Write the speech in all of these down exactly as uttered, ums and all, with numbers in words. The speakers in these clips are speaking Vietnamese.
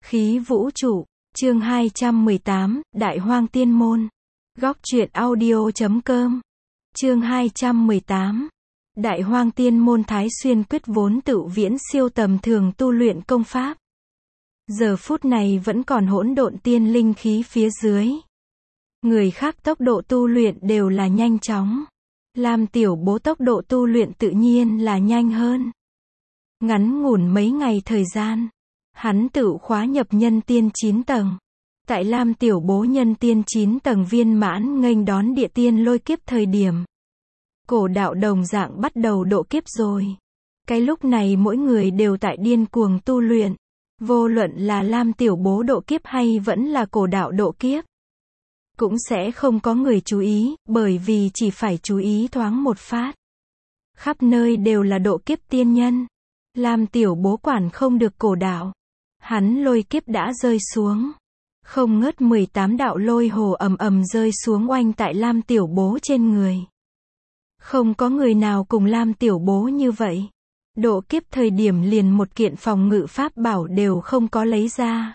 Khí vũ trụ, chương hai trăm mười tám, Đại Hoang Tiên Môn. Góc truyện audio chấm com. Chương hai trăm mười tám. Đại Hoang Tiên Môn. Thái Xuyên quyết vốn tự viễn siêu tầm thường tu luyện công pháp. Giờ phút này vẫn còn hỗn độn tiên linh khí phía dưới. Người khác tốc độ tu luyện đều là nhanh chóng. Lam Tiểu Bố tốc độ tu luyện tự nhiên là nhanh hơn. Ngắn ngủn mấy ngày thời gian, hắn tự khóa nhập nhân tiên chín tầng. Tại Lam Tiểu Bố nhân tiên chín tầng viên mãn nghênh đón địa tiên lôi kiếp thời điểm, cổ đạo đồng dạng bắt đầu độ kiếp rồi. Cái lúc này mỗi người đều tại điên cuồng tu luyện. Vô luận là Lam Tiểu Bố độ kiếp hay vẫn là cổ đạo độ kiếp, cũng sẽ không có người chú ý, bởi vì chỉ phải chú ý thoáng một phát, khắp nơi đều là độ kiếp tiên nhân. Lam Tiểu Bố quản không được cổ đạo. Hắn lôi kiếp đã rơi xuống. Không ngớt mười tám đạo lôi hồ ầm ầm rơi xuống oanh tại Lam Tiểu Bố trên người. Không có người nào cùng Lam Tiểu Bố như vậy. Độ kiếp thời điểm liền một kiện phòng ngự pháp bảo đều không có lấy ra.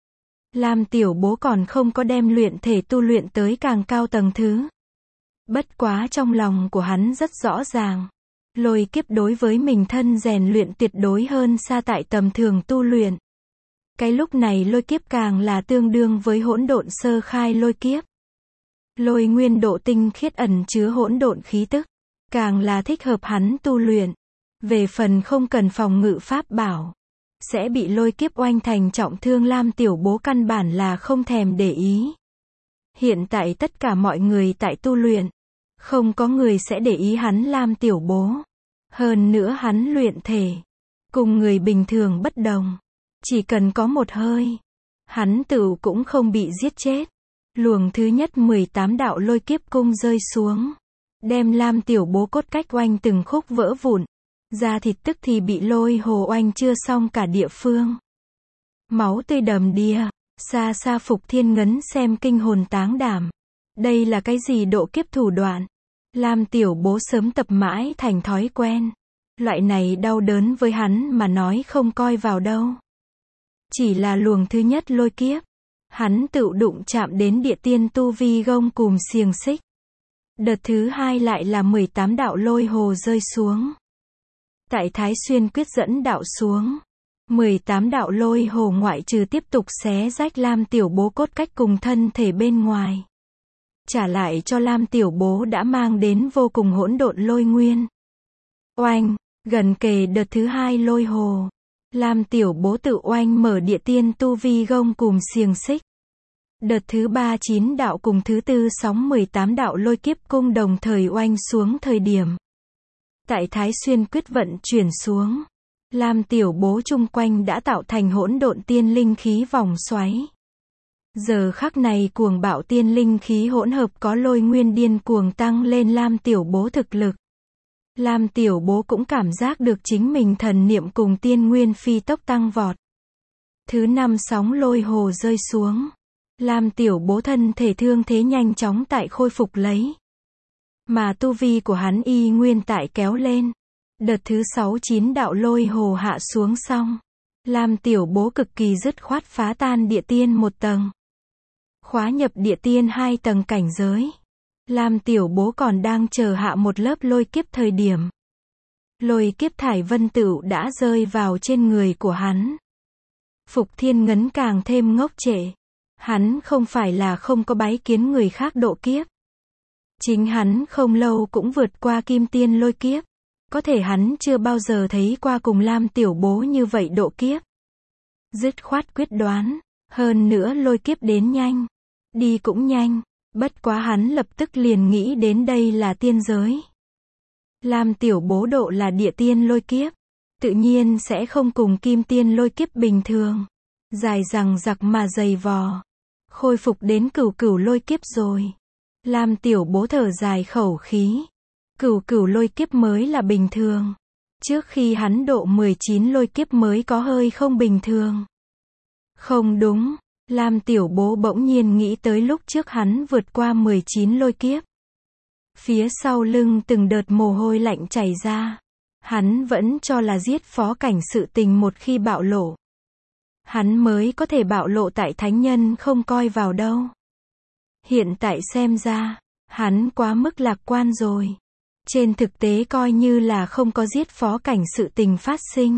Lam Tiểu Bố còn không có đem luyện thể tu luyện tới càng cao tầng thứ. Bất quá trong lòng của hắn rất rõ ràng. Lôi kiếp đối với mình thân rèn luyện tuyệt đối hơn xa tại tầm thường tu luyện. Cái lúc này lôi kiếp càng là tương đương với hỗn độn sơ khai lôi kiếp. Lôi nguyên độ tinh khiết ẩn chứa hỗn độn khí tức, càng là thích hợp hắn tu luyện. Về phần không cần phòng ngự pháp bảo, sẽ bị lôi kiếp oanh thành trọng thương, Lam Tiểu Bố căn bản là không thèm để ý. Hiện tại tất cả mọi người tại tu luyện, không có người sẽ để ý hắn Lam Tiểu Bố. Hơn nữa hắn luyện thể, cùng người bình thường bất đồng. Chỉ cần có một hơi, hắn tự cũng không bị giết chết. Luồng thứ nhất mười tám đạo lôi kiếp cung rơi xuống, đem Lam Tiểu Bố cốt cách oanh từng khúc vỡ vụn. Da thịt tức thì bị lôi hồ oanh chưa xong cả địa phương. Máu tươi đầm đìa, xa xa Phục Thiên ngấn xem kinh hồn táng đảm. Đây là cái gì độ kiếp thủ đoạn? Lam Tiểu Bố sớm tập mãi thành thói quen. Loại này đau đớn với hắn mà nói không coi vào đâu. Chỉ là luồng thứ nhất lôi kiếp, hắn tự đụng chạm đến địa tiên tu vi gông cùm xiềng xích. Đợt thứ hai lại là mười tám đạo lôi hồ rơi xuống. Tại Thái Xuyên quyết dẫn đạo xuống, mười tám đạo lôi hồ ngoại trừ tiếp tục xé rách Lam Tiểu Bố cốt cách cùng thân thể bên ngoài, trả lại cho Lam Tiểu Bố đã mang đến vô cùng hỗn độn lôi nguyên. Oanh, gần kề đợt thứ hai lôi hồ, Lam Tiểu Bố tự oanh mở địa tiên tu vi gông cùm xiềng xích. Đợt thứ ba chín đạo cùng thứ tư sóng mười tám đạo lôi kiếp cung đồng thời oanh xuống thời điểm, tại Thái Xuyên quyết vận chuyển xuống, Lam Tiểu Bố chung quanh đã tạo thành hỗn độn tiên linh khí vòng xoáy. Giờ khắc này cuồng bạo tiên linh khí hỗn hợp có lôi nguyên điên cuồng tăng lên Lam Tiểu Bố thực lực. Lam Tiểu Bố cũng cảm giác được chính mình thần niệm cùng tiên nguyên phi tốc tăng vọt. Thứ năm sóng lôi hồ rơi xuống, Lam Tiểu Bố thân thể thương thế nhanh chóng tại khôi phục lấy. Mà tu vi của hắn y nguyên tại kéo lên. Đợt thứ sáu chín đạo lôi hồ hạ xuống xong, Lam Tiểu Bố cực kỳ dứt khoát phá tan địa tiên một tầng, khóa nhập địa tiên hai tầng cảnh giới. Lam Tiểu Bố còn đang chờ hạ một lớp lôi kiếp thời điểm, lôi kiếp thải vân tựu đã rơi vào trên người của hắn. Phục Thiên ngấn càng thêm ngốc trệ. Hắn không phải là không có bái kiến người khác độ kiếp. Chính hắn không lâu cũng vượt qua kim tiên lôi kiếp. Có thể hắn chưa bao giờ thấy qua cùng Lam Tiểu Bố như vậy độ kiếp. Dứt khoát quyết đoán. Hơn nữa lôi kiếp đến nhanh, đi cũng nhanh. Bất quá hắn lập tức liền nghĩ đến đây là tiên giới. Lam Tiểu Bố độ là địa tiên lôi kiếp, tự nhiên sẽ không cùng kim tiên lôi kiếp bình thường dài dằng dặc mà dày vò. Khôi phục đến cửu cửu lôi kiếp rồi. Lam Tiểu Bố thở dài khẩu khí. Cửu cửu lôi kiếp mới là bình thường. Trước khi hắn độ mười chín lôi kiếp mới có hơi không bình thường. Không đúng. Lam Tiểu Bố bỗng nhiên nghĩ tới lúc trước hắn vượt qua mười chín lôi kiếp. Phía sau lưng từng đợt mồ hôi lạnh chảy ra. Hắn vẫn cho là giết phó cảnh sự tình một khi bạo lộ, hắn mới có thể bạo lộ tại thánh nhân không coi vào đâu. Hiện tại xem ra, hắn quá mức lạc quan rồi. Trên thực tế coi như là không có giết phó cảnh sự tình phát sinh.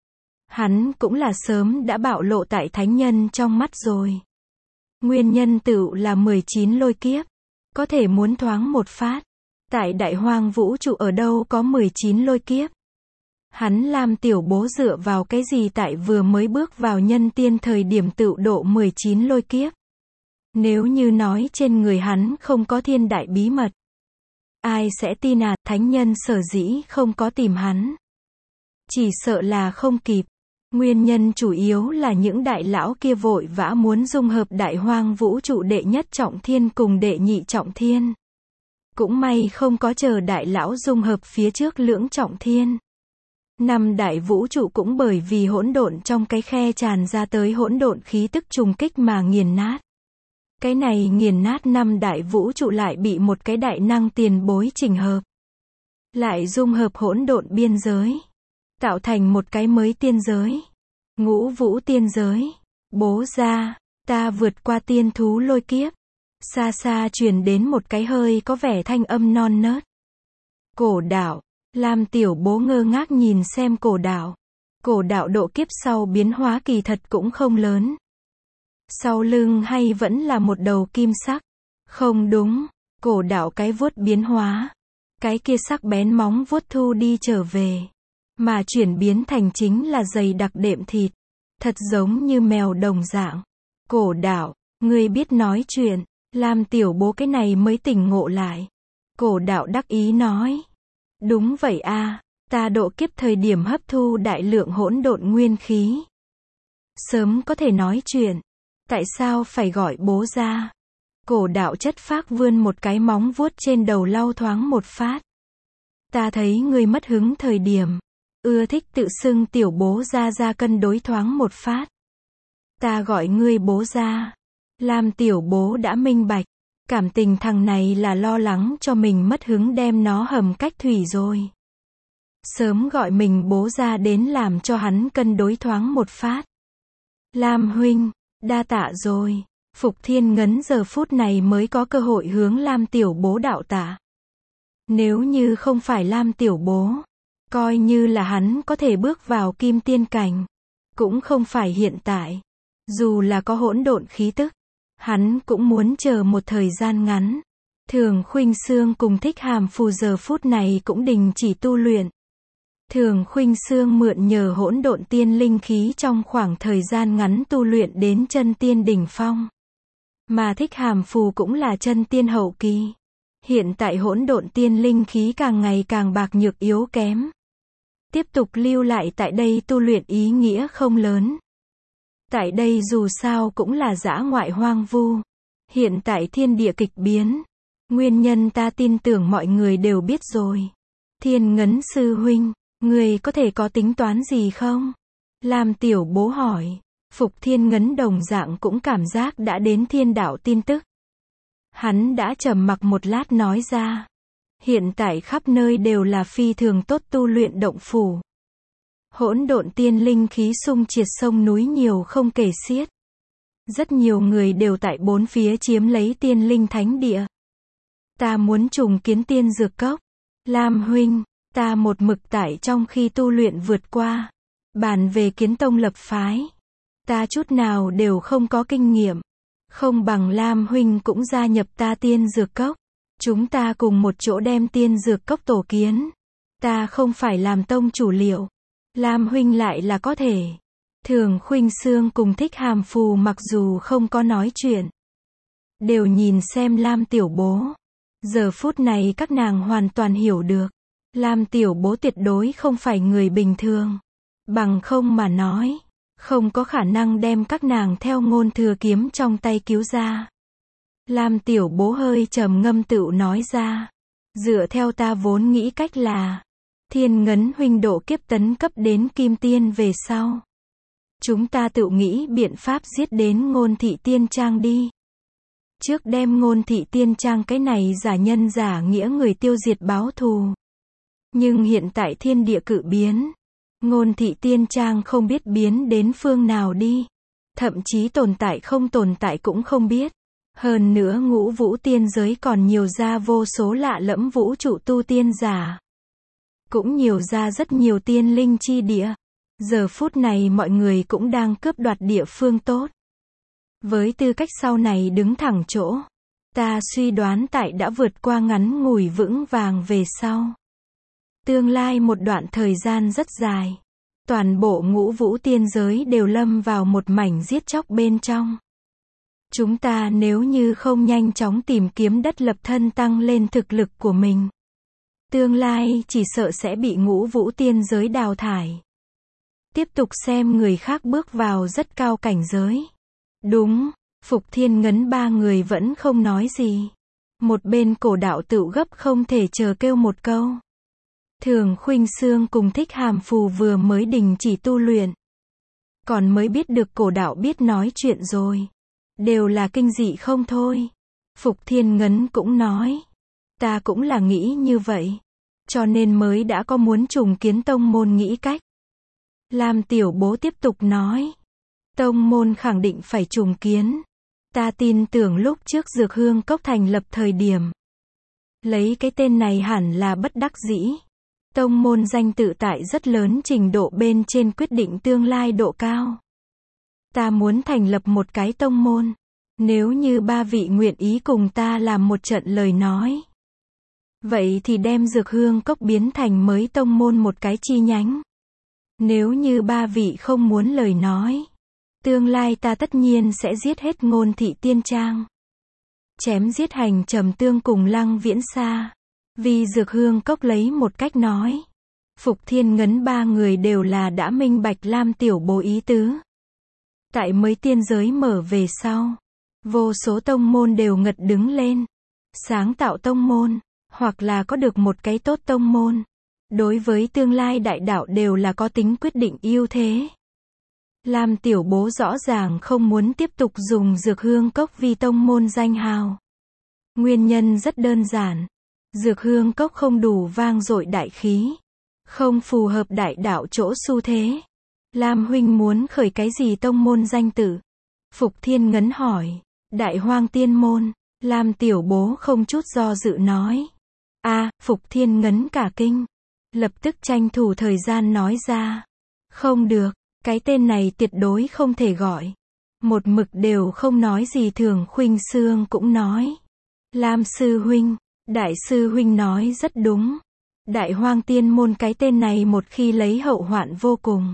Hắn cũng là sớm đã bạo lộ tại thánh nhân trong mắt rồi. Nguyên nhân tựu là mười chín lôi kiếp. Có thể muốn thoáng một phát. Tại đại hoang vũ trụ ở đâu có mười chín lôi kiếp. Hắn Lam Tiểu Bố dựa vào cái gì tại vừa mới bước vào nhân tiên thời điểm tựu độ mười chín lôi kiếp. Nếu như nói trên người hắn không có thiên đại bí mật. Ai sẽ tin à, thánh nhân sở dĩ không có tìm hắn. Chỉ sợ là không kịp. Nguyên nhân chủ yếu là những đại lão kia vội vã muốn dung hợp đại hoang vũ trụ đệ nhất trọng thiên cùng đệ nhị trọng thiên. Cũng may không có chờ đại lão dung hợp phía trước lưỡng trọng thiên. Năm đại vũ trụ cũng bởi vì hỗn độn trong cái khe tràn ra tới hỗn độn khí tức trùng kích mà nghiền nát. Cái này nghiền nát năm đại vũ trụ lại bị một cái đại năng tiền bối chỉnh hợp. Lại dung hợp hỗn độn biên giới. Tạo thành một cái mới tiên giới. Ngũ vũ tiên giới. Bố ra, ta vượt qua tiên thú lôi kiếp. Xa xa truyền đến một cái hơi có vẻ thanh âm non nớt. Cổ đạo. Lam Tiểu Bố ngơ ngác nhìn xem cổ đạo. Cổ đạo độ kiếp sau biến hóa kỳ thật cũng không lớn. Sau lưng hay vẫn là một đầu kim sắc. Không đúng, cổ đạo cái vuốt biến hóa. Cái kia sắc bén móng vuốt thu đi trở về. Mà chuyển biến thành chính là dày đặc đệm thịt. Thật giống như mèo đồng dạng. Cổ đạo, ngươi biết nói chuyện. Lam Tiểu Bố cái này mới tỉnh ngộ lại. Cổ đạo đắc ý nói. Đúng vậy a, ta độ kiếp thời điểm hấp thu đại lượng hỗn độn nguyên khí. Sớm có thể nói chuyện. Tại sao phải gọi bố ra? Cổ đạo chất phác vươn một cái móng vuốt trên đầu lau thoáng một phát. Ta thấy ngươi mất hứng thời điểm. Ưa thích tự xưng tiểu bố ra ra cân đối thoáng một phát. Ta gọi ngươi bố ra. Lam Tiểu Bố đã minh bạch. Cảm tình thằng này là lo lắng cho mình mất hứng đem nó hầm cách thủy rồi. Sớm gọi mình bố ra đến làm cho hắn cân đối thoáng một phát. Lam huynh, đa tạ rồi. Phục Thiên Ngấn giờ phút này mới có cơ hội hướng Lam Tiểu Bố đạo tạ. Nếu như không phải Lam Tiểu Bố, coi như là hắn có thể bước vào kim tiên cảnh. Cũng không phải hiện tại. Dù là có hỗn độn khí tức. Hắn cũng muốn chờ một thời gian ngắn. Thường Khuynh Sương cùng Thích Hàm Phù giờ phút này cũng đình chỉ tu luyện. Thường Khuynh Sương mượn nhờ hỗn độn tiên linh khí trong khoảng thời gian ngắn tu luyện đến chân tiên đỉnh phong. Mà Thích Hàm Phù cũng là chân tiên hậu kỳ. Hiện tại hỗn độn tiên linh khí càng ngày càng bạc nhược yếu kém. Tiếp tục lưu lại tại đây tu luyện ý nghĩa không lớn. Tại đây dù sao cũng là dã ngoại hoang vu. Hiện tại thiên địa kịch biến. Nguyên nhân ta tin tưởng mọi người đều biết rồi. Thiên Ngấn sư huynh, người có thể có tính toán gì không? Lam Tiểu Bố hỏi. Phục Thiên Ngấn đồng dạng cũng cảm giác đã đến thiên đạo tin tức. Hắn đã trầm mặc một lát nói ra. Hiện tại khắp nơi đều là phi thường tốt tu luyện động phủ. Hỗn độn tiên linh khí xung triệt sông núi nhiều không kể xiết. Rất nhiều người đều tại bốn phía chiếm lấy tiên linh thánh địa. Ta muốn trùng kiến tiên dược cốc. Lam huynh, ta một mực tại trong khi tu luyện vượt qua. Bàn về kiến tông lập phái. Ta chút nào đều không có kinh nghiệm. Không bằng Lam huynh cũng gia nhập ta tiên dược cốc. Chúng ta cùng một chỗ đem tiên dược cốc tổ kiến. Ta không phải làm tông chủ liệu. Lam huynh lại là có thể. Thường Khuynh Sương cùng Thích Hàm Phù mặc dù không có nói chuyện. Đều nhìn xem Lam Tiểu Bố. Giờ phút này các nàng hoàn toàn hiểu được. Lam Tiểu Bố tuyệt đối không phải người bình thường. Bằng không mà nói. Không có khả năng đem các nàng theo ngôn thừa kiếm trong tay cứu ra. Lam Tiểu Bố hơi trầm ngâm tựu nói ra. Dựa theo ta vốn nghĩ cách là. Thiên Ngấn huynh độ kiếp tấn cấp đến kim tiên về sau. Chúng ta tự nghĩ biện pháp giết đến Ngôn Thị Tiên Trang đi. Trước đem Ngôn Thị Tiên Trang cái này giả nhân giả nghĩa người tiêu diệt báo thù. Nhưng hiện tại thiên địa cự biến. Ngôn Thị Tiên Trang không biết biến đến phương nào đi. Thậm chí tồn tại không tồn tại cũng không biết. Hơn nữa ngũ vũ tiên giới còn nhiều ra vô số lạ lẫm vũ trụ tu tiên giả. Cũng nhiều ra rất nhiều tiên linh chi địa. Giờ phút này mọi người cũng đang cướp đoạt địa phương tốt. Với tư cách sau này đứng thẳng chỗ, ta suy đoán tại đã vượt qua ngắn ngủi vững vàng về sau. Tương lai một đoạn thời gian rất dài, toàn bộ ngũ vũ tiên giới đều lâm vào một mảnh giết chóc bên trong. Chúng ta nếu như không nhanh chóng tìm kiếm đất lập thân tăng lên thực lực của mình, tương lai chỉ sợ sẽ bị ngũ vũ tiên giới đào thải. Tiếp tục xem người khác bước vào rất cao cảnh giới. Đúng, Phục Thiên Ngấn ba người vẫn không nói gì. Một bên Cổ Đạo Tựu gấp không thể chờ kêu một câu. Thường Khuynh Sương cùng Thích Hàm Phù vừa mới đình chỉ tu luyện, còn mới biết được Cổ Đạo biết nói chuyện rồi. Đều là kinh dị không thôi. Phục Thiên Ngấn cũng nói, ta cũng là nghĩ như vậy, cho nên mới đã có muốn trùng kiến tông môn nghĩ cách. Lam Tiểu Bố tiếp tục nói, tông môn khẳng định phải trùng kiến. Ta tin tưởng lúc trước Dược Hương Cốc thành lập thời điểm, lấy cái tên này hẳn là bất đắc dĩ. Tông môn danh tự tại rất lớn trình độ bên trên quyết định tương lai độ cao. Ta muốn thành lập một cái tông môn. Nếu như ba vị nguyện ý cùng ta làm một trận lời nói, vậy thì đem Dược Hương Cốc biến thành mới tông môn một cái chi nhánh. Nếu như ba vị không muốn lời nói, tương lai ta tất nhiên sẽ giết hết Ngôn Thị Tiên Trang. Chém giết Hành Trầm Tương cùng Lăng Viễn Sa. Vì Dược Hương Cốc lấy một cách nói. Phục Thiên Ngấn ba người đều là đã minh bạch Lam Tiểu Bố ý tứ. Tại mấy tiên giới mở về sau, vô số tông môn đều ngật đứng lên. Sáng tạo tông môn, hoặc là có được một cái tốt tông môn, đối với tương lai đại đạo đều là có tính quyết định ưu thế. Lam Tiểu Bố rõ ràng không muốn tiếp tục dùng Dược Hương Cốc vì tông môn danh hào. Nguyên nhân rất đơn giản. Dược Hương Cốc không đủ vang dội đại khí, không phù hợp đại đạo chỗ xu thế. Lam huynh muốn khởi cái gì tông môn danh tự? Phục Thiên Ngấn hỏi. Đại Hoang Tiên Môn. Lam Tiểu Bố không chút do dự nói. A, à, Phục Thiên Ngấn cả kinh. Lập tức tranh thủ thời gian nói ra. Không được, cái tên này tuyệt đối không thể gọi. Một mực đều không nói gì. Thường Khuynh Sương cũng nói. Lam sư huynh, Đại sư huynh nói rất đúng. Đại Hoang Tiên Môn cái tên này một khi lấy hậu hoạn vô cùng.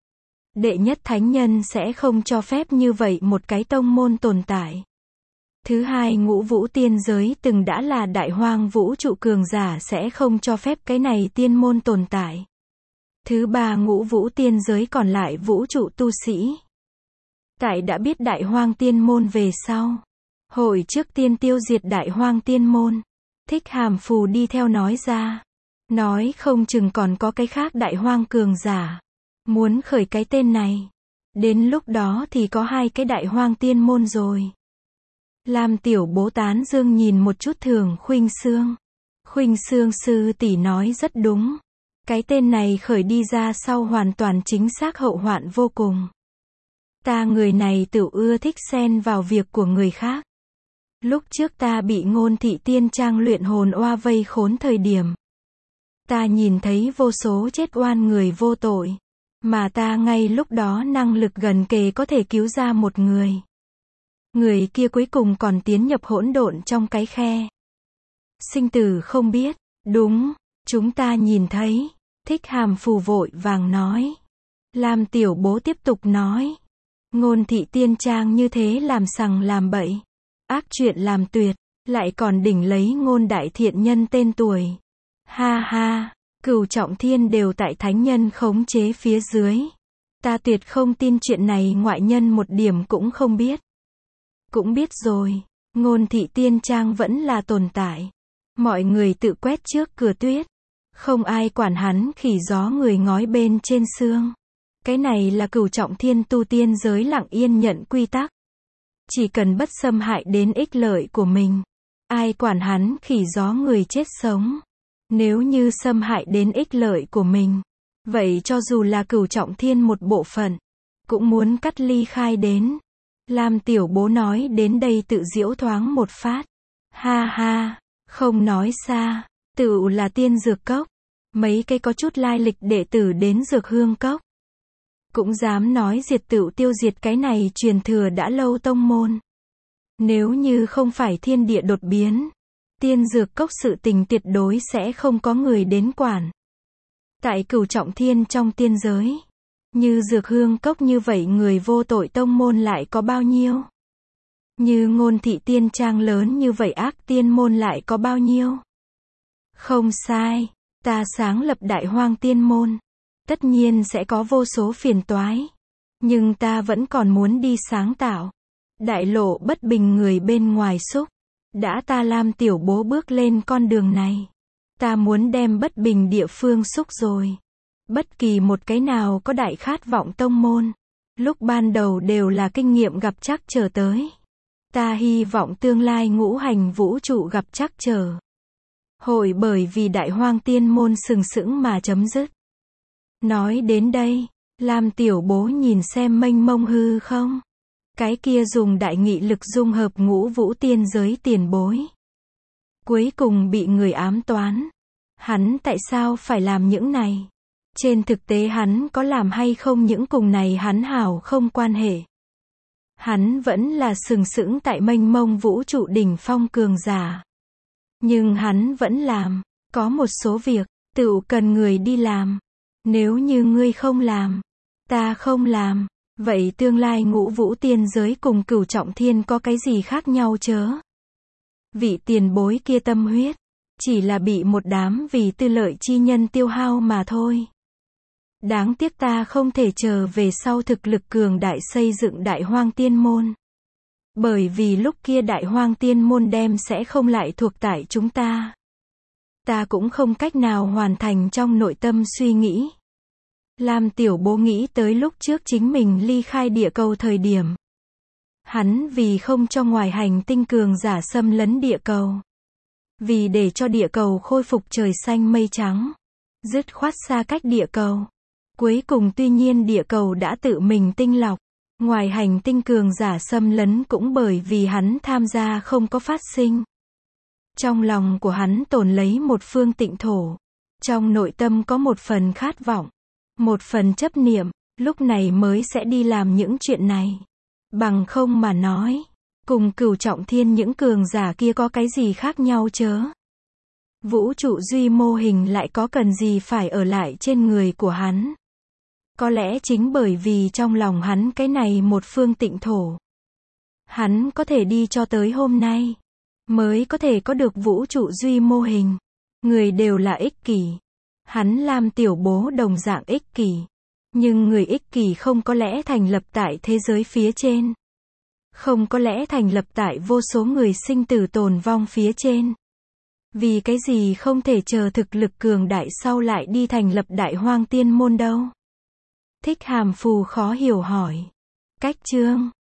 Đệ nhất thánh nhân sẽ không cho phép như vậy một cái tông môn tồn tại. Thứ hai, ngũ vũ tiên giới từng đã là đại hoang vũ trụ cường giả sẽ không cho phép cái này tiên môn tồn tại. Thứ ba, ngũ vũ tiên giới còn lại vũ trụ tu sĩ. Tại đã biết đại hoang tiên môn về sau, hội trước tiên tiêu diệt đại hoang tiên môn. Thích Hàm Phù đi theo nói ra. Nói không chừng còn có cái khác đại hoang cường giả muốn khởi cái tên này. Đến lúc đó thì có hai cái đại hoang tiên môn rồi. Lam Tiểu Bố tán dương nhìn một chút Thường Khuynh Sương. Khuynh Sương sư tỷ nói rất đúng. Cái tên này khởi đi ra sau hoàn toàn chính xác hậu hoạn vô cùng. Ta người này tự ưa thích xen vào việc của người khác. Lúc trước ta bị Ngôn Thị Tiên Trang luyện hồn oa vây khốn thời điểm, ta nhìn thấy vô số chết oan người vô tội, mà ta ngay lúc đó năng lực gần kề có thể cứu ra một người. Người kia cuối cùng còn tiến nhập hỗn độn trong cái khe. Sinh tử không biết. Đúng, chúng ta nhìn thấy. Thích Hàm Phù vội vàng nói. Lam Tiểu Bố tiếp tục nói. Ngôn Thị Tiên Trang như thế làm sằng làm bậy. Ác chuyện làm tuyệt. Lại còn đỉnh lấy Ngôn Đại Thiện Nhân tên tuổi. Ha ha, Cửu Trọng Thiên đều tại thánh nhân khống chế phía dưới. Ta tuyệt không tin chuyện này ngoại nhân một điểm cũng không biết. Cũng biết rồi, Ngôn Thị Tiên Trang vẫn là tồn tại. Mọi người tự quét trước cửa tuyết. Không ai quản hắn khỉ gió người ngói bên trên xương. Cái này là Cửu Trọng Thiên tu tiên giới lặng yên nhận quy tắc. Chỉ cần bất xâm hại đến ích lợi của mình. Ai quản hắn khỉ gió người chết sống. Nếu như xâm hại đến ích lợi của mình, Vậy cho dù là Cửu Trọng Thiên một bộ phận, cũng muốn cắt ly khai đến. Lam tiểu bố nói đến đây tự giễu thoáng một phát. Ha ha, không nói xa, tựu là tiên dược cốc. Mấy cái có chút lai lịch đệ tử đến dược hương cốc. Cũng dám nói diệt tựu tiêu diệt cái này truyền thừa đã lâu tông môn. Nếu như không phải thiên địa đột biến, tiên dược cốc sự tình tuyệt đối sẽ không có người đến quản. Tại Cửu Trọng Thiên trong tiên giới, như dược hương cốc như vậy người vô tội tông môn lại có bao nhiêu? Như Ngôn Thị Tiên Trang lớn như vậy ác tiên môn lại có bao nhiêu? Không sai, ta sáng lập Đại Hoang Tiên môn, tất nhiên sẽ có vô số phiền toái, nhưng ta vẫn còn muốn đi sáng tạo. Đại lộ bất bình người bên ngoài xúc, đã ta Lam tiểu bố bước lên con đường này, ta muốn đem bất bình địa phương xúc rồi. Bất kỳ một cái nào có đại khát vọng tông môn, lúc ban đầu đều là kinh nghiệm gặp trắc trở tới. Ta hy vọng tương lai ngũ hành vũ trụ gặp trắc trở, hội bởi vì Đại Hoang Tiên môn sừng sững mà chấm dứt. Nói đến đây, Lam tiểu bố nhìn xem mênh mông hư không. Cái kia dùng đại nghị lực dung hợp ngũ vũ tiên giới tiền bối, cuối cùng bị người ám toán. Hắn tại sao phải làm những này? Trên thực tế hắn có làm hay không những cùng này hắn hảo không quan hệ. Hắn vẫn là sừng sững tại mênh mông vũ trụ đỉnh phong cường giả. Nhưng hắn vẫn làm. Có một số việc, tựu cần người đi làm. Nếu như ngươi không làm, ta không làm, vậy tương lai ngũ vũ tiên giới cùng Cửu Trọng Thiên có cái gì khác nhau chớ? Vị tiền bối kia tâm huyết, chỉ là bị một đám vì tư lợi chi nhân tiêu hao mà thôi. Đáng tiếc ta không thể chờ về sau thực lực cường đại xây dựng Đại Hoang Tiên môn. Bởi vì lúc kia Đại Hoang Tiên môn đem sẽ không lại thuộc tại chúng ta. Ta cũng không cách nào hoàn thành trong nội tâm suy nghĩ. Lam tiểu bố nghĩ tới lúc trước chính mình ly khai địa cầu thời điểm. Hắn vì không cho ngoài hành tinh cường giả xâm lấn địa cầu. Vì để cho địa cầu khôi phục trời xanh mây trắng. Dứt khoát xa cách địa cầu. Cuối cùng tuy nhiên địa cầu đã tự mình tinh lọc. Ngoài hành tinh cường giả xâm lấn cũng bởi vì hắn tham gia không có phát sinh. Trong lòng của hắn tồn lấy một phương tịnh thổ. Trong nội tâm có một phần khát vọng. Một phần chấp niệm, lúc này mới sẽ đi làm những chuyện này. Bằng không mà nói, cùng Cửu Trọng Thiên những cường giả kia có cái gì khác nhau chớ? Vũ trụ duy mô hình lại có cần gì phải ở lại trên người của hắn? Có lẽ chính bởi vì trong lòng hắn cái này một phương tịnh thổ. Hắn có thể đi cho tới hôm nay, mới có thể có được vũ trụ duy mô hình. Người đều là ích kỷ. Hắn Lam tiểu bố đồng dạng ích kỷ. Nhưng người ích kỷ không có lẽ thành lập tại thế giới phía trên. Không có lẽ thành lập tại vô số người sinh tử tồn vong phía trên. Vì cái gì không thể chờ thực lực cường đại sau lại đi thành lập Đại Hoang Tiên môn đâu? Thích Hàm Phù khó hiểu hỏi. Cách chương